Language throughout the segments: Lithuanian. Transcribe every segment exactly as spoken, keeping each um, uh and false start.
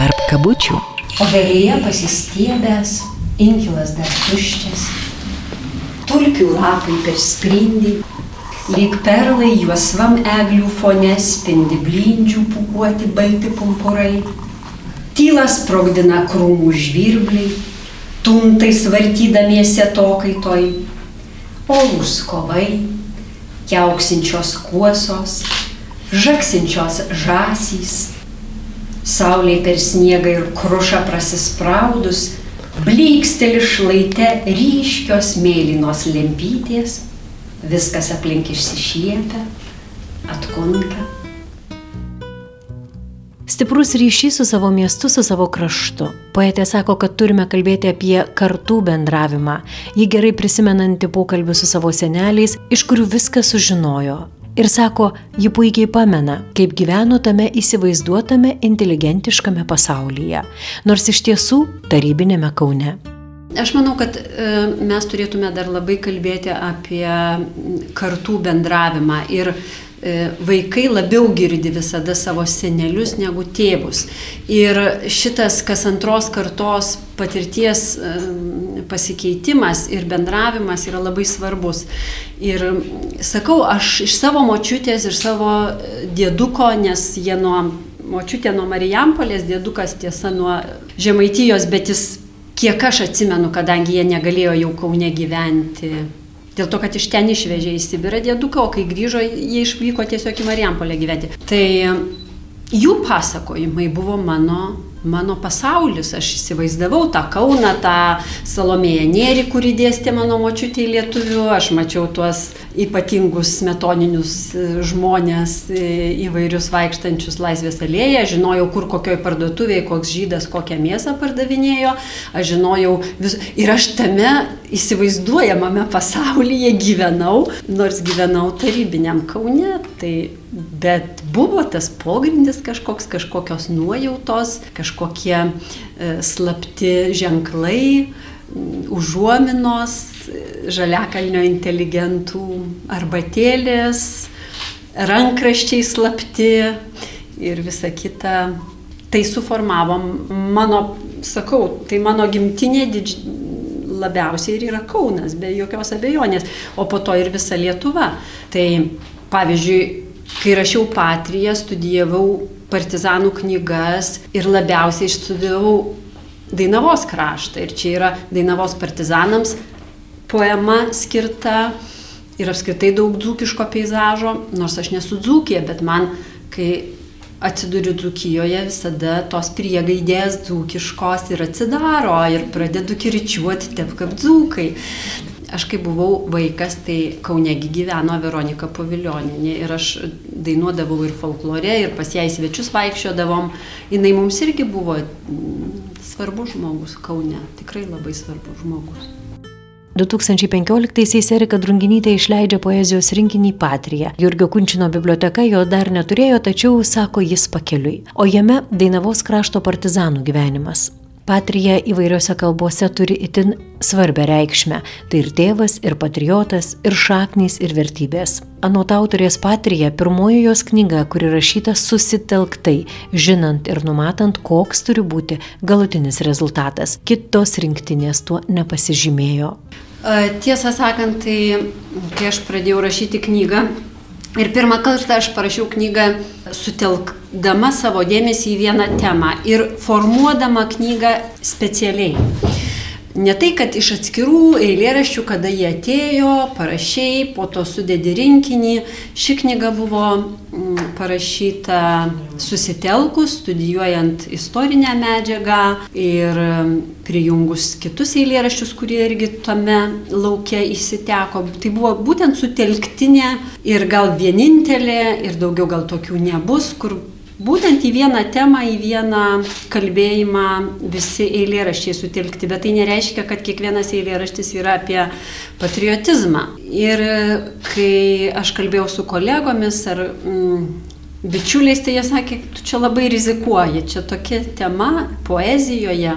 tarp kabučių. Obelyje pasistiebęs, inkilas dar tuščias, tulpių lapai persprindį, lyg perlai juosvam eglių fone spindi blindžių pūkuoti balti pumpurai, tylas sprogdina krūmų žvirbliai, tuntais vartydamiesi atokaitoj, olūs kovai, kiauksinčios kuosos, žaksinčios žąsys, saulė per sniegą ir krušą prasispraudus, blyksteli šlaite ryškios mėlynos lempytės, viskas aplink išsišiepia, atkunta. Stiprus ryšys su savo miestu, su savo kraštu. Poetė sako, kad turime kalbėti apie kartų bendravimą. Ji gerai prisimenanti pokalbį su savo seneliais, iš kurių viską sužinojo. Ir sako, ji puikiai pamena, kaip gyveno tame įsivaizduotame inteligentiškame pasaulyje, nors iš tiesų tarybinėme Kaune. Aš manau, kad e, mes turėtume dar labai kalbėti apie kartų bendravimą ir e, vaikai labiau girdi visada savo senelius negu tėvus. Ir šitas kas antros kartos patirties e, pasikeitimas ir bendravimas yra labai svarbus. Ir sakau, aš iš savo močiutės ir savo dėduko, nes jie nuo močiutė nuo Marijampolės, dėdukas tiesa nuo Žemaitijos, bet jis kiek aš atsimenu, kadangi jie negalėjo jau Kaune gyventi, dėl to, kad iš ten išvežė į Sibirą dėduką, o kai grįžo, jie išvyko tiesiog į Marijampolę gyventi. Tai jų pasakojimai buvo mano, mano pasaulis. Aš įsivaizdavau tą Kauną, tą Salomėją Nėrį, kuri dėstė mano močiutei lietuvių. Aš mačiau tuos ypatingus smetoninius žmonės, įvairius vaikštančius Laisvės alėją. Žinojau, kur kokioj parduotuvėje, koks žydas kokią mėsą pardavinėjo. Aš žinojau vis... Ir aš tame įsivaizduojamame pasaulyje gyvenau, nors gyvenau tarybiniam Kaune. Tai bet buvo tas pogrindis kažkoks, kažkokios nuojautos, kažkokie e, slapti ženklai, užuominos, žaliakalnio inteligentų arbatėlės, rankraščiai slapti ir visa kita. Tai suformavo mano, sakau, tai mano gimtinė didž... labiausiai ir yra Kaunas, be jokios abejonės, o po to ir visa Lietuva. Tai pavyzdžiui, kai rašiau Patriją, studijavau partizanų knygas ir labiausiai studijavau Dainavos kraštą. Ir čia yra Dainavos partizanams poema skirta ir apskritai daug dzūkiško peizažo, nors aš nesu Dzūkija, bet man, kai atsiduriu Dzūkijoje, visada tos priegaidės dzūkiškos ir atsidaro ir pradedu kirčiuoti taip kaip dzūkai. Aš kai buvau vaikas, tai Kaunegi gyveno Veronika Povilionienė ir aš dainuodavau ir folklore, ir pas ją į svečius vaikščiodavom. Jinai mums irgi buvo svarbus žmogus Kaune, tikrai labai svarbus žmogus. du tūkstančiai penkioliktaisiais Erika Drunginytė išleidžia poezijos rinkinį Patrija. Jurgio Kunčino biblioteka jo dar neturėjo, tačiau, sako, jis pakeliui. O jame Dainavos krašto partizanų gyvenimas. Patrija įvairiose kalbose turi itin svarbę reikšmę. Tai ir tėvas, ir patriotas, ir šaknys, ir vertybės. Anot autorės Patrija pirmoji jos knyga, kuri rašyta susitelktai, žinant ir numatant, koks turi būti galutinis rezultatas. Kitos rinktinės tuo nepasižymėjo. Tiesą sakant, tai kai aš pradėjau rašyti knygą, ir pirmą kartą aš parašiau knygą sutelkdama savo dėmesį į vieną temą ir formuodama knygą specialiai. Ne tai, kad iš atskirų eilėraščių, kada jie atėjo, parašiai, po to sudedi rinkinį. Ši knyga buvo parašyta susitelkus, studijuojant istorinę medžiagą ir prijungus kitus eilėraščius, kurie irgi tame lauke įsiteko. Tai buvo būtent sutelktinė ir gal vienintelė, ir daugiau gal tokių nebus, kur būtent į vieną temą, į vieną kalbėjimą visi eilėraščiai sutelkti, bet tai nereiškia, kad kiekvienas eilėraštis yra apie patriotizmą. Ir kai aš kalbėjau su kolegomis ar mm, bičiuliais, tai jie sakė, tu čia labai rizikuoji, čia tokia tema poezijoje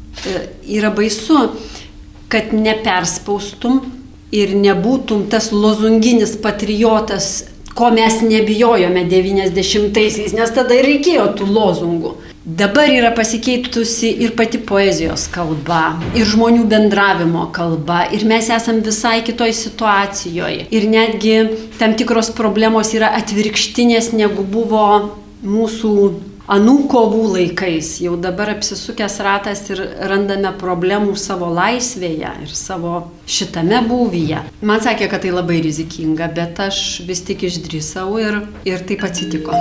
yra baisu, kad neperspaustum ir nebūtum tas lozunginis patriotas, ko mes nebijojome devyniasdešimtaisiais, nes tada ir reikėjo tų lozungų. Dabar yra pasikeitusi ir pati poezijos kalba, ir žmonių bendravimo kalba, ir mes esam visai kitoj situacijoje. Ir netgi tam tikros problemos yra atvirkštinės, negu buvo mūsų anų kovų laikais. Jau dabar apsisukęs ratas ir randame problemų savo laisvėje ir savo šitame būvyje. Man sakė, kad tai labai rizikinga, bet aš vis tik išdrįsau ir, ir taip atsitiko.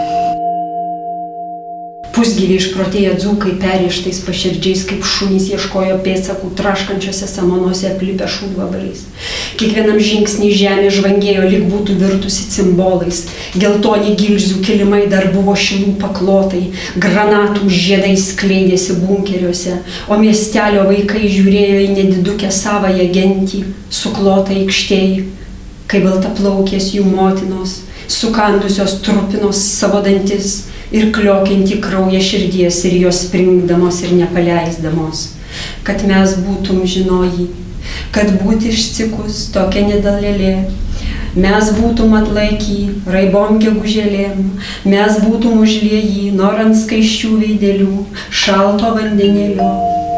Pusgyviai išprotėję dzūkai perrištais paširdžiais, kaip šunys ieškojo pėdsakų traškančiose samanose aplipę šūdvabaliais. Kiekvienam žingsnį žemė žvangėjo, lyg būtų virtusi cimbolais. Geltoni gilzių kilimai dar buvo šilų paklotai, granatų žiedai skleidėsi bunkeriuose, o miestelio vaikai žiūrėjo į nedidukę savąją gentį, suklotą aikštėj, kai baltaplaukės jų motinos, sukandusios trupinos savo dantis, ir kliokianti kraują širdies ir jos springdamos ir nepaleisdamos, kad mes būtum žinoji, kad būti išcikus tokia nedalėlė, mes būtum atlaiky raibom gegužėlėm, mes būtum užlieji norant skaiščių veidelių, šalto vandenėlio.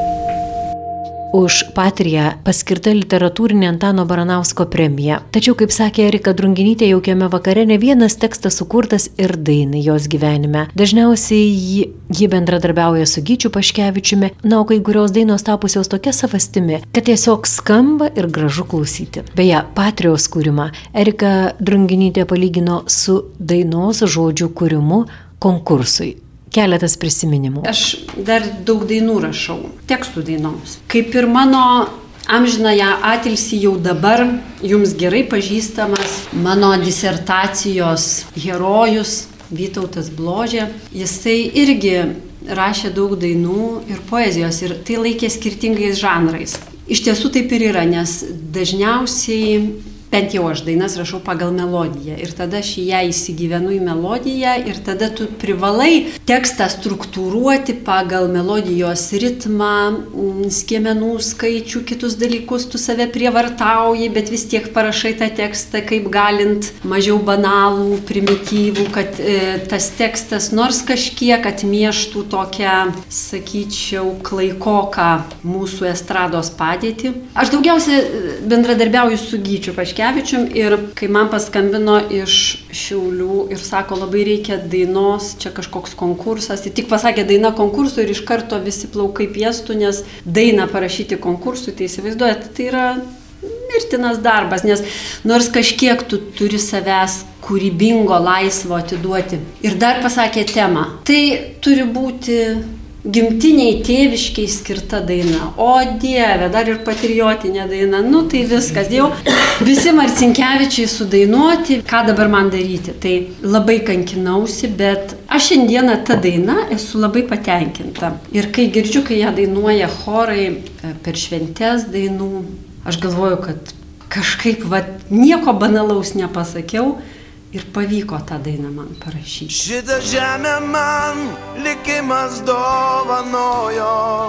Už Patriją paskirta literatūrinė Antano Baranausko premija. Tačiau, kaip sakė Erika Drunginytė, jaukiame vakare ne vienas tekstas sukurtas ir dainai jos gyvenime. Dažniausiai ji, ji bendradarbiauja su Gyčiu Paškevičiumi, na, o kai kurios dainos tapusios tokia savastimi, kad tiesiog skamba ir gražu klausyti. Beje, Patrijos kūrimą Erika Drunginytė palygino su dainos žodžių kūrimu konkursui. Keletas prisiminimų. Aš dar daug dainų rašau, tekstų dainoms. Kaip ir mano amžinąją atilsį jau dabar jums gerai pažįstamas mano disertacijos herojus Vytautas Bložė, jisai irgi rašė daug dainų ir poezijos ir tai laikė skirtingais žanrais. Iš tiesų taip ir yra, nes dažniausiai bent jau aš dainas rašau pagal melodiją ir tada aš į ją įsigyvenu į melodiją ir tada tu privalai tekstą struktūruoti pagal melodijos ritmą, skiemenų skaičių, kitus dalykus, tu save prievartauji, bet vis tiek parašai tą tekstą kaip galint mažiau banalų, primityvų, kad e, tas tekstas nors kažkiek atmieštų tokią, sakyčiau, klaikoką mūsų estrados padėtį. Aš daugiausia bendradarbiauju su Gyčiu Paškevičiumi. Ir kai man paskambino iš Šiaulių ir sako, labai reikia dainos, čia kažkoks konkursas, tai tik pasakė daina konkursui ir iš karto visi plaukai piestų, nes dainą parašyti konkursui, tai įsivaizduojate, tai yra mirtinas darbas, nes nors kažkiek tu turi savęs kūrybingo, laisvo atiduoti. Ir dar pasakė temą, tai turi būti gimtiniai tėviškiai skirta daina. O Dieve, dar ir patriotinė daina. Nu tai viskas, jau visi Marcinkevičiai sudainuoti, ką dabar man daryti. Tai labai kankinausi, bet aš šiandieną tą dainą esu labai patenkinta. Ir kai girdžiu, kai ją dainuoja chorai per šventes dainų, aš galvoju, kad kažkaip va, nieko banalaus nepasakiau. Ir pavyko tą dainą man parašyti. Šitą žemę man likimas dovanojo,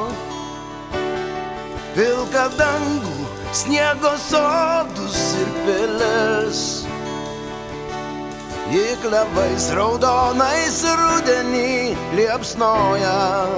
pilką dangų, sniego sodus ir pilis. Ji klevais raudonais rudenį liepsnoja,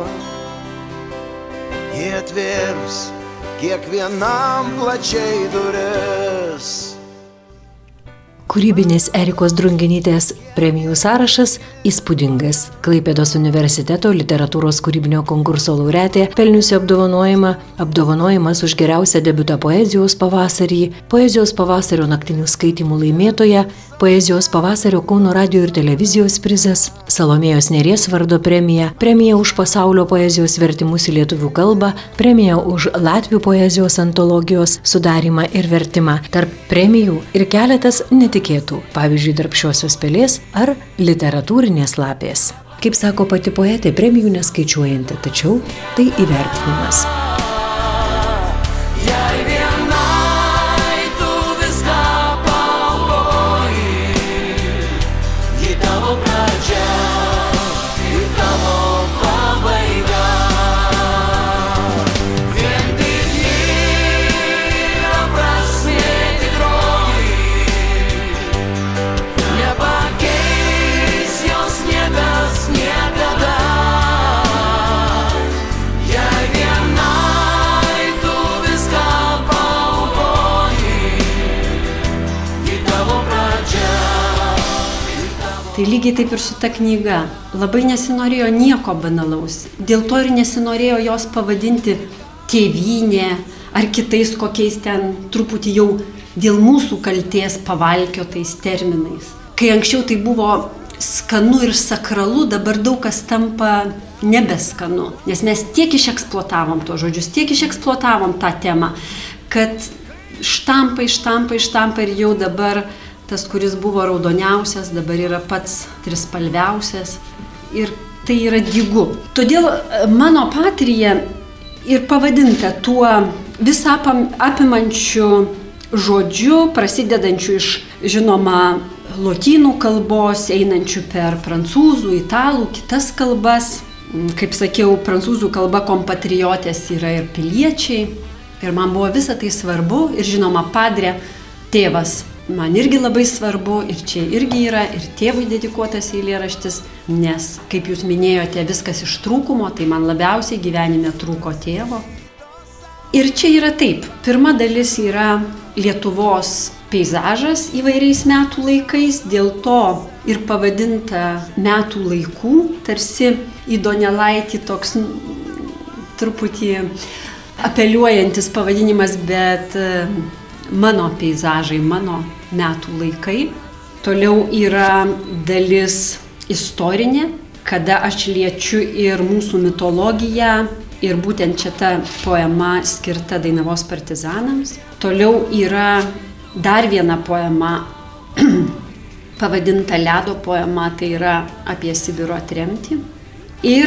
ji atvėrs kiekvienam plačiai duris. Kūrybinis Erikos Drunginytės premijų sąrašas įspūdingas. Klaipėdos universiteto literatūros kūrybinio konkurso laureatė, pelniusi apdovanojimą, apdovanojimas už geriausią debiutą poezijos pavasarį, poezijos pavasario naktinių skaitymų laimėtoja, poezijos pavasario Kauno radijo ir televizijos prizas, Salomėjos Nėries vardo premija, premija už pasaulio poezijos vertimus į lietuvių kalbą, premija už latvių poezijos antologijos sudarymą ir vertimą. Tarp premijų ir keletas netikėtų, pavyzdžiui, Darbščiosios pelės ar literatūrinės lapės. Kaip sako pati poetė, premijų neskaičiuojanti, tačiau tai įvertinimas. Nepakeis jos niekas niekada. Tai lygiai taip ir su ta knyga. Labai nesinorėjo nieko banalaus. Dėl to ir nesinorėjo jos pavadinti tėvynė ar kitais kokiais ten truputį jau dėl mūsų kaltės pavalkiotais terminais. Kai anksčiau tai buvo skanu ir sakralu, dabar daug kas tampa nebeskanu. Nes mes tiek išeksploatavom to žodžius, tiek išeksploatavom tą temą, kad štampai, štampai, štampai ir jau dabar tas, kuris buvo raudoniausias, dabar yra pats trispalviausias ir tai yra dygu. Todėl mano patrija ir pavadinta tuo visą apimančiu žodžiu, prasidedančiu iš, žinoma, lotynų kalbos, einančių per prancūzų, italų, kitas kalbas. Kaip sakiau, prancūzų kalba kompatriotės yra ir piliečiai. Ir man buvo visa tai svarbu. Ir žinoma, padre, tėvas, man irgi labai svarbu. Ir čia irgi yra ir tėvui dedikuotas eilėraštis. Nes, kaip jūs minėjote, viskas iš trūkumo, tai man labiausiai gyvenime trūko tėvo. Ir čia yra taip. Pirma dalis yra Lietuvos peizažas įvairiais metų laikais, dėl to ir pavadinta metų laikų, tarsi į Donelaitį toks truputį apeliuojantis pavadinimas, bet mano peizažai, mano metų laikai. Toliau yra dalis istorinė, kada aš liečiu ir mūsų mitologiją, ir būtent čia ta poema skirta Dainavos partizanams. Toliau yra dar viena poema, pavadinta Ledo poema, tai yra apie Sibiro tremtį. Ir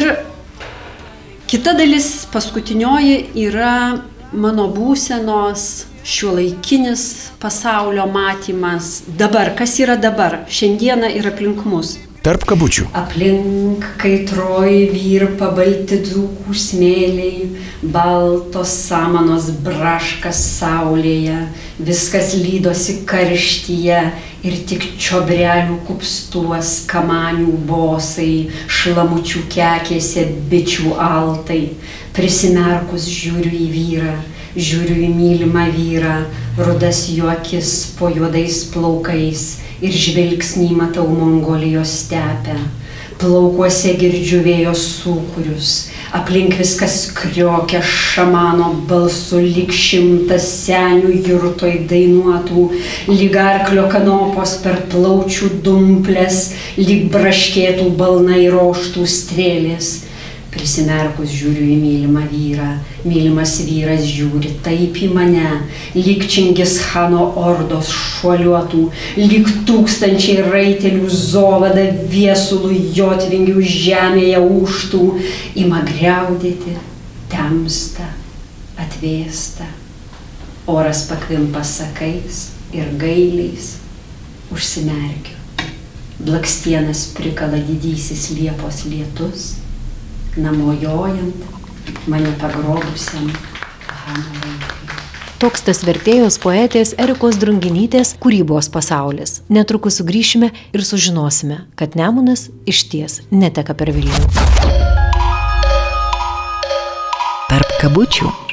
kita dalis, paskutinioji, yra mano būsenos, šiuolaikinis pasaulio matymas. Dabar, kas yra dabar, šiandieną ir aplink mus. Tarp kabučių. Aplink kaitroj virpa balti dzūkų smėliai, baltos samanos braškas saulėje, viskas lydosi karštyje ir tik čiobrelių kupstuos kamanių bosai, šlamučių kekėse bičių altai. Prisimerkus žiūriu į vyrą, žiūriu į mylimą vyrą, rudas jo akis po juodais plaukais ir žvilgsnį matau Mongolijos stepę. Plaukuose girdžiu vėjo sūkurius, aplink viskas kriokia šamano balsu, lyg šimtas senių jurtoj dainuotų, lyg arklio kanopos per plaučių dumplės, lyg braškėtų balnai roštų strėlės. Prisimerkus žiūriu į mylimą vyrą, mylimas vyras žiūri taip į mane, lyg Čingis Chano ordos šuoliuotų, lyg tūkstančiai raitelių zovada viesulų jotvingių žemėje ūžtų, ima griaudėti, temsta, atvėsta, oras pakvimpa sakais ir gailiais, užsimerkiu, blakstienas prikala didysis Liepos lietus, namojojant mane pagrobusiam Hano vaikui. Toks tas vertėjos poetės Erikos Drunginytės kūrybos pasaulis. Netrukus sugrįšime ir sužinosime, kad Nemunas išties neteka per Vilnių. Tarp kabučių.